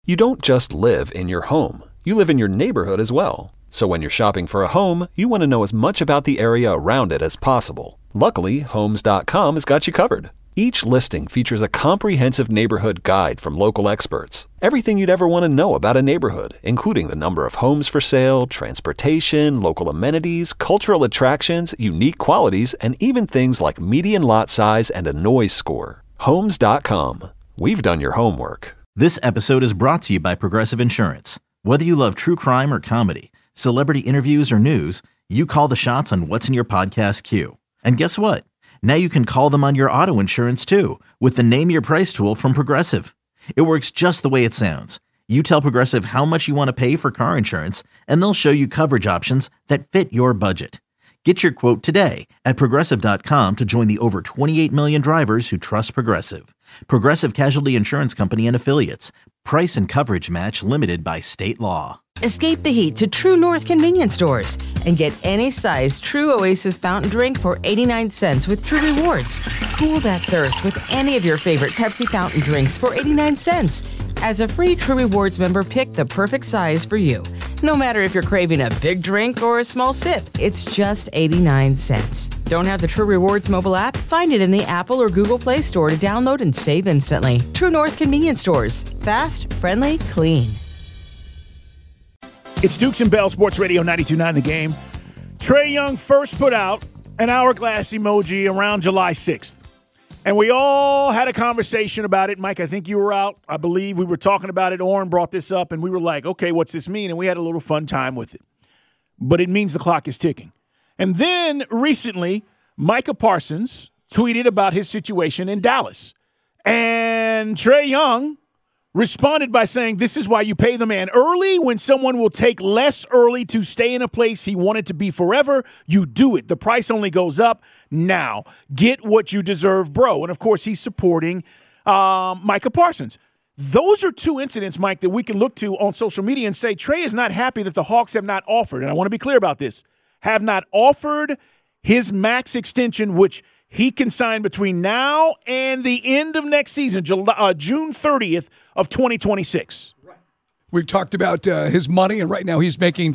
You don't just live in your home. You live in your neighborhood as well. So when you're shopping for a home, you want to know as much about the area around it as possible. Luckily, Homes.com has got you covered. Each listing features a comprehensive neighborhood guide from local experts. Everything you'd ever want to know about a neighborhood, including the number of homes for sale, transportation, local amenities, cultural attractions, unique qualities, and even things like median lot size and a noise score. Homes.com. We've done your homework. This episode is brought to you by Progressive Insurance. Whether you love true crime or comedy, celebrity interviews or news, you call the shots on what's in your podcast queue. And guess what? Now you can call them on your auto insurance too with the Name Your Price tool from Progressive. It works just the way it sounds. You tell Progressive how much you want to pay for car insurance, and they'll show you coverage options that fit your budget. Get your quote today at Progressive.com to join the over 28 million drivers who trust Progressive. Progressive Casualty Insurance Company and Affiliates. Price and coverage match limited by state law. Escape the heat to True North convenience stores and get any size True Oasis fountain drink for 89 cents with True Rewards. Cool that thirst with any of your favorite Pepsi fountain drinks for 89 cents. As a free True Rewards member, pick the perfect size for you. No matter if you're craving a big drink or a small sip, it's just 89 cents. Don't have the True Rewards mobile app? Find it in the Apple or Google Play Store to download and save instantly. True North convenience stores. Fast, friendly, clean. It's Dukes and Bell Sports Radio 92.9 The Game. Trae Young first put out an hourglass emoji around July 6th. And we all had a conversation about it. Mike, I think you were out. I believe we were talking about it. Orrin brought this up, and we were like, okay, what's this mean? And we had a little fun time with it. But it means the clock is ticking. And then recently, Micah Parsons tweeted about his situation in Dallas. And Trae Young responded by saying, this is why you pay the man early. When someone will take less early to stay in a place he wanted to be forever, you do it. The price only goes up. Now, get what you deserve, bro. And, of course, he's supporting Micah Parsons. Those are two incidents, Mike, that we can look to on social media and say Trae is not happy that the Hawks have not offered, and I want to be clear about this, have not offered his max extension, which he can sign between now and the end of next season, June 30th of 2026. We've talked about his money, and right now he's making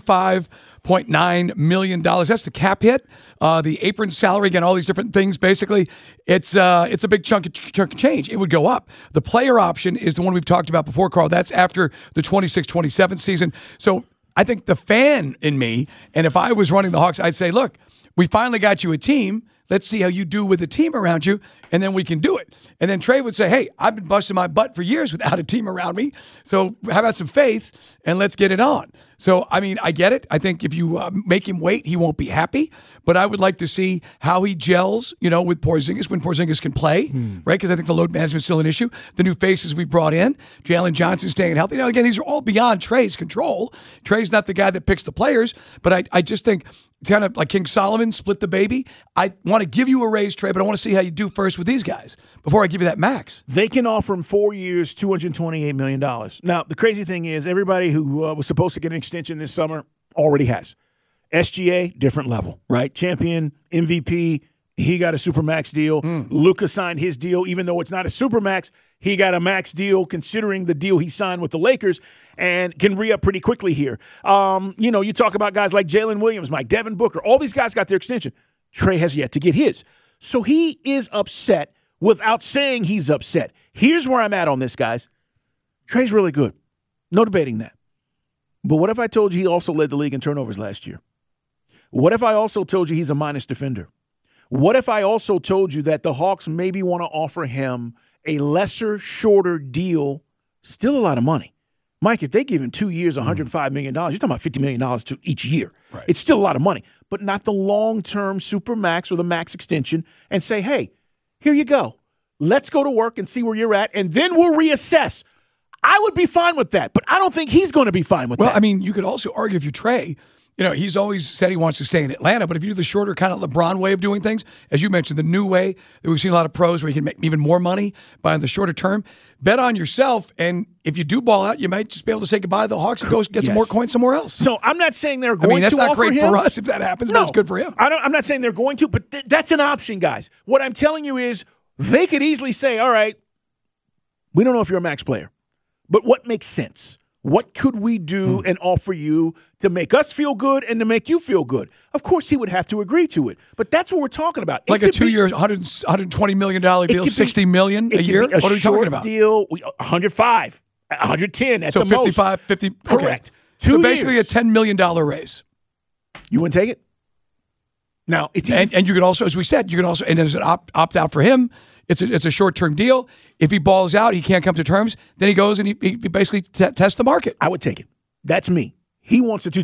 $45.9 million. That's the cap hit, the apron salary, again, all these different things. Basically, it's a big chunk of change. It would go up. The player option is the one we've talked about before, Carl. That's after the 26-27 season. So I think the fan in me, and if I was running the Hawks, I'd say, look, we finally got you a team. Let's see how you do with the team around you, and then we can do it. And then Trae would say, hey, I've been busting my butt for years without a team around me, so how about some faith, and let's get it on. So, I mean, I get it. I think if you make him wait, he won't be happy. But I would like to see how he gels, with Porzingis when Porzingis can play, right? Because I think the load management is still an issue. The new faces we brought in, Jalen Johnson staying healthy. Again, these are all beyond Trae's control. Trae's not the guy that picks the players, but I just think kind of like King Solomon split the baby. I want to give you a raise, Trae, but I want to see how you do first with these guys before I give you that max. They can offer him 4 years, $228 million. Now, the crazy thing is everybody who was supposed to get an extension this summer already has. SGA, different level, right? Champion, MVP, he got a Supermax deal. Luka signed his deal. Even though it's not a Supermax, he got a max deal considering the deal he signed with the Lakers and can re-up pretty quickly here. You talk about guys like Jalen Williams, Mike, Devin Booker. All these guys got their extension. Trae has yet to get his. So he is upset without saying he's upset. Here's where I'm at on this, guys. Trae's really good. No debating that. But what if I told you he also led the league in turnovers last year? What if I also told you he's a minus defender? What if I also told you that the Hawks maybe want to offer him a lesser, shorter deal, still a lot of money? Mike, if they give him 2 years, $105 million, you're talking about $50 million to each year. Right. It's still a lot of money, but not the long-term super max or the max extension, and say, hey, here you go. Let's go to work and see where you're at, and then we'll reassess. I would be fine with that, but I don't think he's going to be fine with that. Well, I mean, you could also argue if you Trae, he's always said he wants to stay in Atlanta, but if you do the shorter kind of LeBron way of doing things, as you mentioned, the new way that we've seen a lot of pros where you can make even more money by the shorter term, bet on yourself, and if you do ball out, you might just be able to say goodbye to the Hawks and go get some more coins somewhere else. So I'm not saying they're going to that's not great him. for us if that happens, but it's good for him. I'm not saying they're going to, but that's an option, guys. What I'm telling you is they could easily say, all right, we don't know if you're a max player, but what makes sense? What could we do and offer you to make us feel good and to make you feel good? Of course, he would have to agree to it, but that's what we're talking about. Like a 2-year, $120 million deal, $60 million a year? What are we talking about? Deal, 105, 110 at so the 55, most. 50. Correct. Okay. 2 So basically years. a $10 million raise. You wouldn't take it? Now, it's easy. And you can also, as we said, and there's an opt out for him. It's a short-term deal. If he balls out, he can't come to terms, then he goes and he basically tests the market. I would take it. That's me. He wants a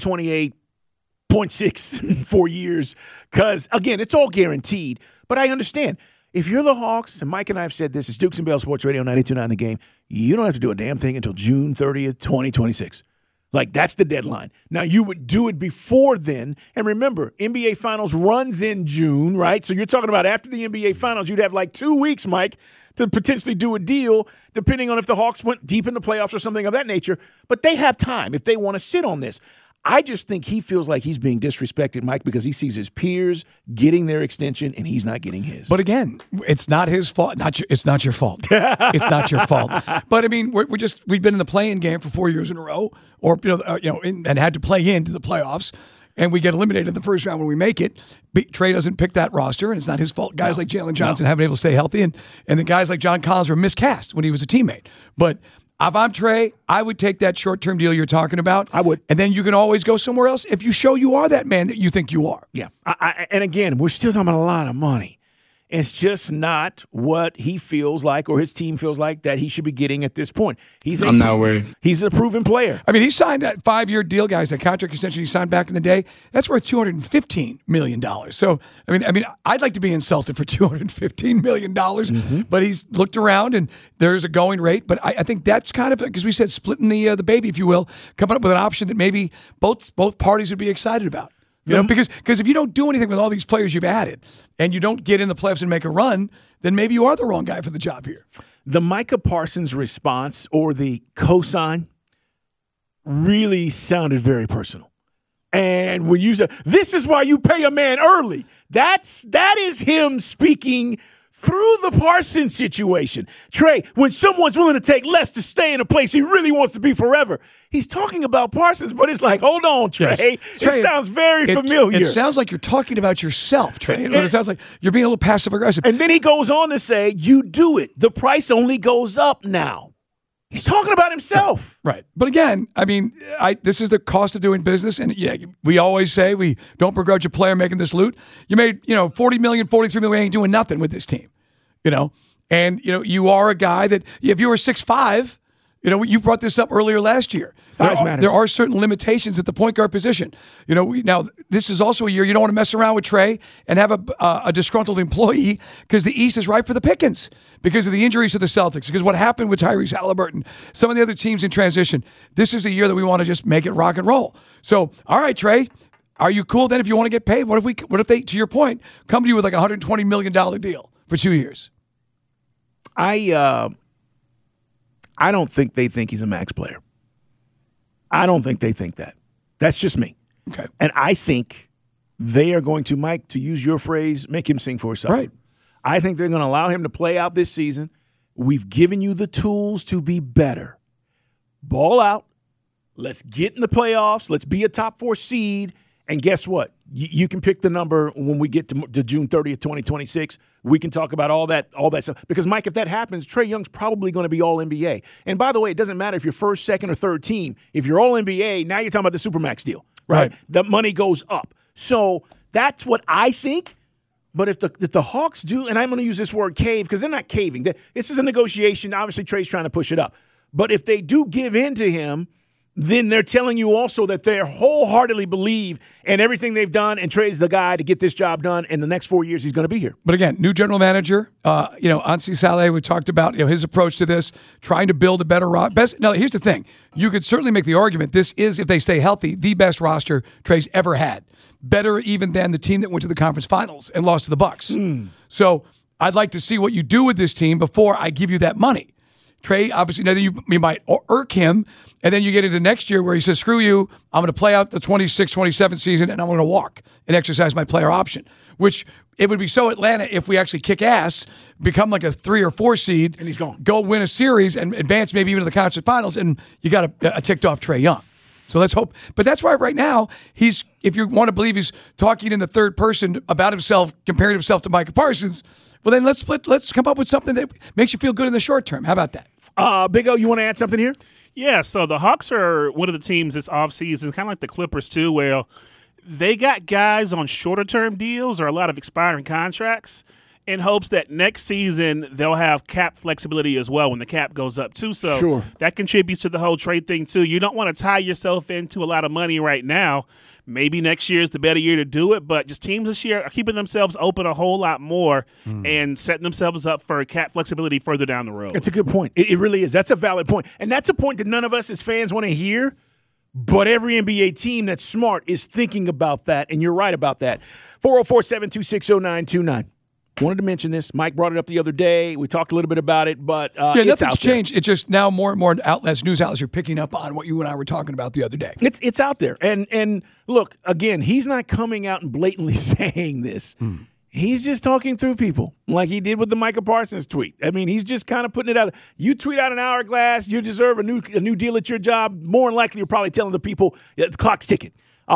228.6 in 4 years because, again, it's all guaranteed. But I understand. If you're the Hawks, and Mike and I have said this, it's Dukes and Bell Sports Radio 92.9 The Game, you don't have to do a damn thing until June 30th, 2026. Like, that's the deadline. Now, you would do it before then. And remember, NBA Finals runs in June, right? So you're talking about after the NBA Finals, you'd have like 2 weeks, Mike, to potentially do a deal, depending on if the Hawks went deep in the playoffs or something of that nature. But they have time if they want to sit on this. I just think he feels like he's being disrespected, Mike, because he sees his peers getting their extension and he's not getting his. But again, it's not his fault. It's not your fault. It's not your fault. But I mean, we've been in the play-in game for 4 years in a row, or and had to play into the playoffs, and we get eliminated in the first round when we make it. Trey doesn't pick that roster, and it's not his fault. Guys like Jalen Johnson haven't been able to stay healthy, and the guys like John Collins were miscast when he was a teammate. But if I'm Trey, I would take that short-term deal you're talking about. I would. And then you can always go somewhere else if you show you are that man that you think you are. Yeah. And again, we're still talking about a lot of money. It's just not what he feels like or his team feels like that he should be getting at this point. I'm not worried. He's a proven player. I mean, he signed that 5-year deal, guys, that contract extension he signed back in the day. That's worth $215 million. So, I mean, I'd like to be insulted for $215 million, but he's looked around and there's a going rate. But I think that's kind of, because we said splitting the baby, if you will, coming up with an option that maybe both parties would be excited about. You know, because if you don't do anything with all these players you've added and you don't get in the playoffs and make a run, then maybe you are the wrong guy for the job here. The Micah Parsons response or the cosign really sounded very personal. And when you say, this is why you pay a man early, that is him speaking through the Parsons situation. Trey, when someone's willing to take less to stay in a place he really wants to be forever, he's talking about Parsons, but it's like, hold on, Trey. Yes. Trey, it sounds very familiar. It sounds like you're talking about yourself, Trey. It sounds like you're being a little passive-aggressive. And then he goes on to say, you do it. The price only goes up now. He's talking about himself. Right. But again, I mean, this is the cost of doing business. And yeah, we always say we don't begrudge a player making this loot. You made, $40 million, $43 million, ain't doing nothing with this team, And, you are a guy that if you were 6'5", you brought this up earlier last year. Size matters. There are certain limitations at the point guard position. Now this is also a year you don't want to mess around with Trey and have a disgruntled employee because the East is ripe for the pickings because of the injuries to the Celtics, because what happened with Tyrese Halliburton, some of the other teams in transition. This is a year that we want to just make it rock and roll. So, all right, Trey, are you cool then if you want to get paid? What if they, to your point, come to you with like a $120 million deal for 2 years? I don't think they think he's a max player. I don't think they think that. That's just me. Okay. And I think they are going to, Mike, to use your phrase, make him sing for himself. Right. I think they're going to allow him to play out this season. We've given you the tools to be better. Ball out. Let's get in the playoffs. Let's be a top 4 seed. And guess what? You can pick the number when we get to June 30th, 2026. We can talk about all that stuff. Because, Mike, if that happens, Trey Young's probably going to be All-NBA. And, by the way, it doesn't matter if you're first, second, or third team. If you're All-NBA, now you're talking about the Supermax deal, right? The money goes up. So that's what I think. But if the Hawks do, and I'm going to use this word cave because they're not caving. This is a negotiation. Obviously, Trey's trying to push it up. But if they do give in to him, then they're telling you also that they wholeheartedly believe in everything they've done, and Trey's the guy to get this job done. In the next 4 years, he's going to be here. But again, new general manager, Ansi Saleh, we talked about his approach to this, trying to build a better roster. Now, here's the thing. You could certainly make the argument this is, if they stay healthy, the best roster Trey's ever had. Better even than the team that went to the conference finals and lost to the Bucks. So I'd like to see what you do with this team before I give you that money. Trey, obviously, now you might irk him, and then you get into next year where he says, screw you, I'm going to play out the 26-27 season, and I'm going to walk and exercise my player option, which it would be so Atlanta if we actually kick ass, become like a 3 or 4 seed, and he's gone. Go win a series and advance maybe even to the conference finals, and you got a ticked off Trae Young. So let's hope. But that's why right now if you want to believe he's talking in the third person about himself, comparing himself to Micah Parsons. Well, then let's come up with something that makes you feel good in the short term. How about that? Big O, you want to add something here? Yeah, so the Hawks are one of the teams this offseason, kind of like the Clippers too, where they got guys on shorter-term deals or a lot of expiring contracts in hopes that next season they'll have cap flexibility as well when the cap goes up too. So that contributes to the whole trade thing too. You don't want to tie yourself into a lot of money right now. Maybe next year is the better year to do it, but just teams this year are keeping themselves open a whole lot more and setting themselves up for cap flexibility further down the road. It's a good point. It really is. That's a valid point. And that's a point that none of us as fans want to hear, but every NBA team that's smart is thinking about that, and you're right about that. 404-726-0929. Wanted to mention this. Mike brought it up the other day. We talked a little bit about it, but nothing's changed. It's just now more and more outlets, news outlets are picking up on what you and I were talking about the other day. It's out there. And look, again, he's not coming out and blatantly saying this. He's just talking through people like he did with the Micah Parsons tweet. I mean, he's just kind of putting it out. You tweet out an hourglass, you deserve a new deal at your job. More than likely, you're probably telling the people the clock's ticking.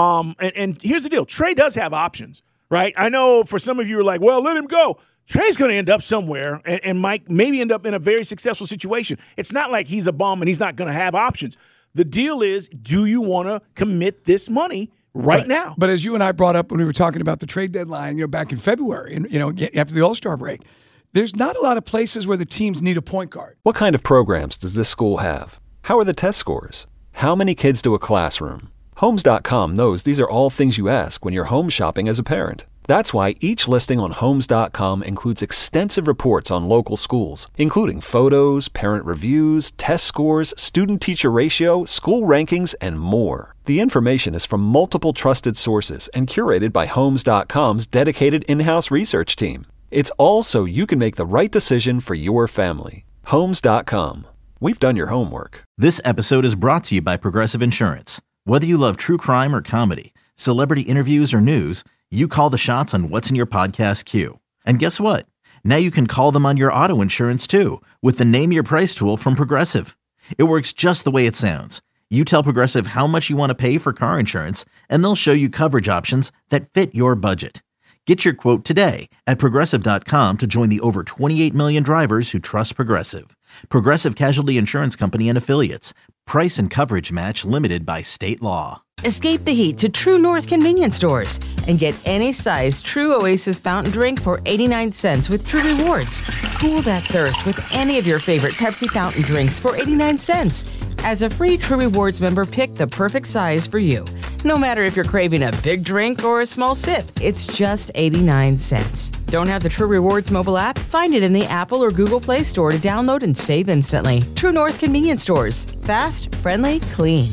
And here's the deal. Trae does have options. Right? I know for some of you are like, well, let him go. Trae's going to end up somewhere, and Mike maybe end up in a very successful situation. It's not like he's a bum and he's not going to have options. The deal is, do you want to commit this money right now? But as you and I brought up when we were talking about the trade deadline, back in February, and after the All-Star break, there's not a lot of places where the teams need a point guard. What kind of programs does this school have? How are the test scores? How many kids do a classroom? Homes.com knows these are all things you ask when you're home shopping as a parent. That's why each listing on Homes.com includes extensive reports on local schools, including photos, parent reviews, test scores, student-teacher ratio, school rankings, and more. The information is from multiple trusted sources and curated by Homes.com's dedicated in-house research team. It's all so you can make the right decision for your family. Homes.com. We've done your homework. This episode is brought to you by Progressive Insurance. Whether you love true crime or comedy, celebrity interviews or news, you call the shots on what's in your podcast queue. And guess what? Now you can call them on your auto insurance too with the Name Your Price tool from Progressive. It works just the way it sounds. You tell Progressive how much you want to pay for car insurance, and they'll show you coverage options that fit your budget. Get your quote today at Progressive.com to join the over 28 million drivers who trust Progressive. Progressive Casualty Insurance Company and Affiliates. Price and coverage match limited by state law. Escape the heat to True North convenience stores and get any size True Oasis fountain drink for 89 cents with True Rewards. Cool that thirst with any of your favorite Pepsi fountain drinks for 89 cents. As a free True Rewards member, pick the perfect size for you. No matter if you're craving a big drink or a small sip, it's just 89 cents. Don't have the True Rewards mobile app? Find it in the Apple or Google Play Store to download and save instantly. True North convenience stores. Fast, friendly, clean.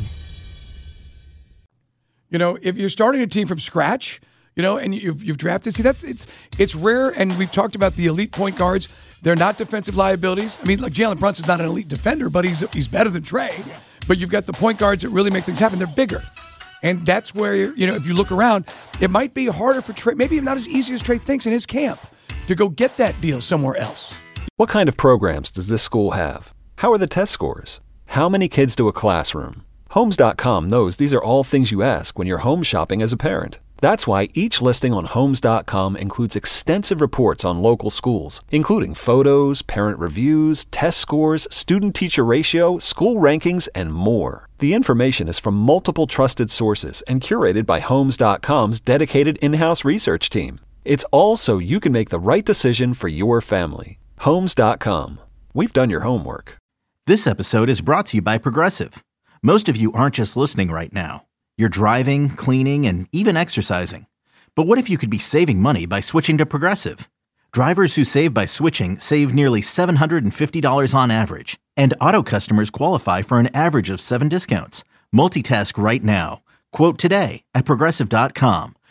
If you're starting a team from scratch, and you've drafted, it's rare, and we've talked about the elite point guards. They're not defensive liabilities. I mean, like Jalen Brunson's not an elite defender, but he's better than Trae. But you've got the point guards that really make things happen. They're bigger. And that's where, if you look around, it might be harder for Trae, maybe not as easy as Trae thinks in his camp, to go get that deal somewhere else. What kind of programs does this school have? How are the test scores? How many kids do a classroom? Homes.com knows these are all things you ask when you're home shopping as a parent. That's why each listing on Homes.com includes extensive reports on local schools, including photos, parent reviews, test scores, student-teacher ratio, school rankings, and more. The information is from multiple trusted sources and curated by Homes.com's dedicated in-house research team. It's all so you can make the right decision for your family. Homes.com. We've done your homework. This episode is brought to you by Progressive. Most of you aren't just listening right now. You're driving, cleaning, and even exercising. But what if you could be saving money by switching to Progressive? Drivers who save by switching save nearly $750 on average. And auto customers qualify for an average of 7 discounts. Multitask right now. Quote today at Progressive.com.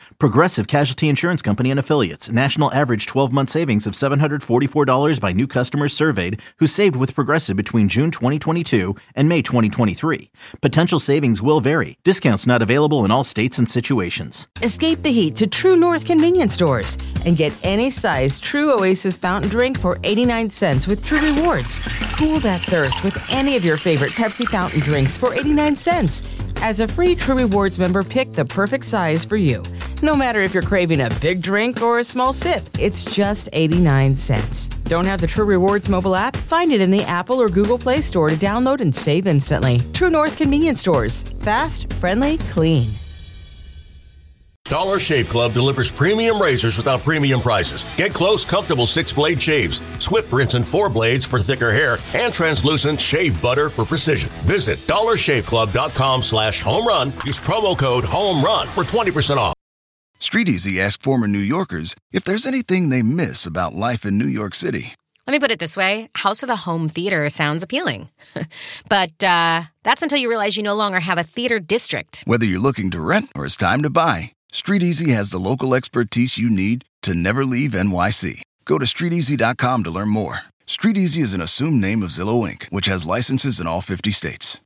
Progressive Casualty Insurance Company and Affiliates. National average 12-month savings of $744 by new customers surveyed who saved with Progressive between June 2022 and May 2023. Potential savings will vary. Discounts not available in all states and situations. Escape the heat to True North convenience stores and get any size True Oasis fountain drink for 89 cents with True Rewards. Cool that thirst with any of your favorite Pepsi fountain drinks for 89 cents. As a free True Rewards member, pick the perfect size for you. No matter if you're craving a big drink or a small sip, it's just 89 cents. Don't have the True Rewards mobile app? Find it in the Apple or Google Play Store to download and save instantly. True North convenience stores. Fast, friendly, clean. Dollar Shave Club delivers premium razors without premium prices. Get close, comfortable 6-blade shaves, swift rinse and 4 blades for thicker hair, and translucent shave butter for precision. Visit dollarshaveclub.com/home run. Use promo code HOMERUN for 20% off. Street Easy asked former New Yorkers if there's anything they miss about life in New York City. Let me put it this way. House of the Home Theater sounds appealing. But that's until you realize you no longer have a theater district. Whether you're looking to rent or it's time to buy, Street Easy has the local expertise you need to never leave NYC. Go to StreetEasy.com to learn more. Street Easy is an assumed name of Zillow Inc., which has licenses in all 50 states.